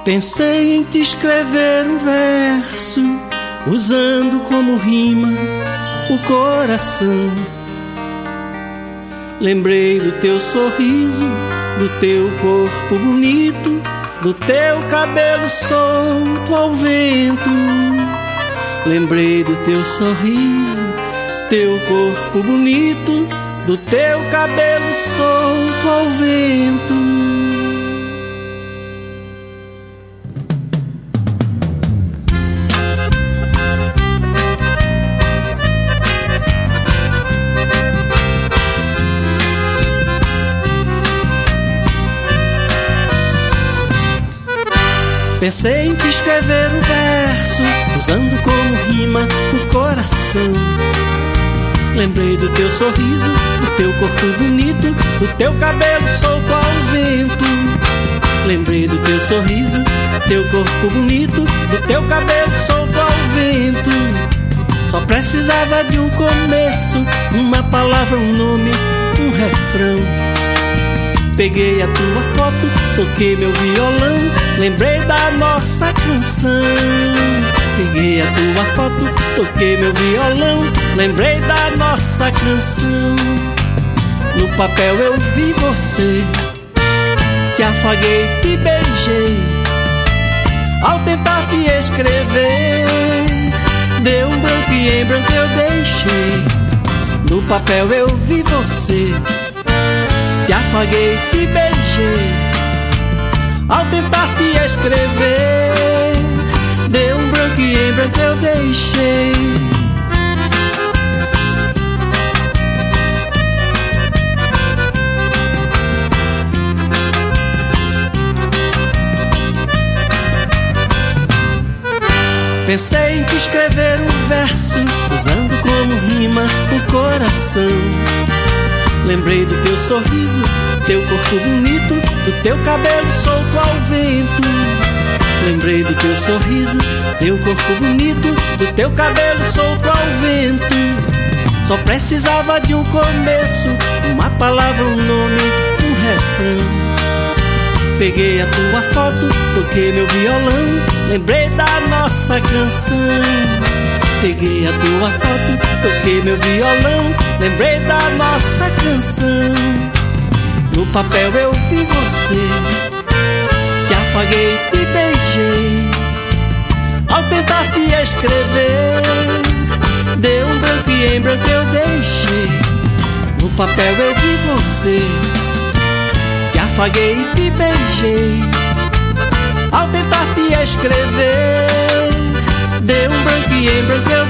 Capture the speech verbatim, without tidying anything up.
Pensei em te escrever um verso, usando como rima o coração. Lembrei do teu sorriso, do teu corpo bonito, do teu cabelo solto ao vento. Lembrei do teu sorriso, teu corpo bonito, do teu cabelo solto ao vento. Pensei em te escrever um verso, usando como rima o coração. Lembrei do teu sorriso, do teu corpo bonito, do teu cabelo solto ao vento. Lembrei do teu sorriso, teu corpo bonito, do teu cabelo solto ao vento. Só precisava de um começo, uma palavra, um nome, um refrão. Peguei a tua foto, toquei meu violão, lembrei da nossa canção. Peguei a tua foto, toquei meu violão, lembrei da nossa canção. No papel eu vi você, te afaguei, te beijei. Ao tentar te escrever, deu um branco e em branco eu deixei. No papel eu vi você, te afaguei, te beijei. Ao tentar te escrever, deu um branco e em branco eu deixei. Pensei em te escrever um verso, usando como rima o coração. Lembrei do teu sorriso, teu corpo bonito, do teu cabelo solto ao vento. Lembrei do teu sorriso, teu corpo bonito, do teu cabelo solto ao vento. Só precisava de um começo, uma palavra, um nome, um refrão. Peguei a tua foto, toquei meu violão, lembrei da nossa canção. Peguei a tua foto, toquei meu violão, lembrei da nossa canção. No papel eu vi você, te afaguei, te beijei. Ao tentar te escrever, deu um branco e em branco eu deixei. No papel eu vi você, te afaguei, te beijei. Ao tentar te escrever, deu um branco e em branco eu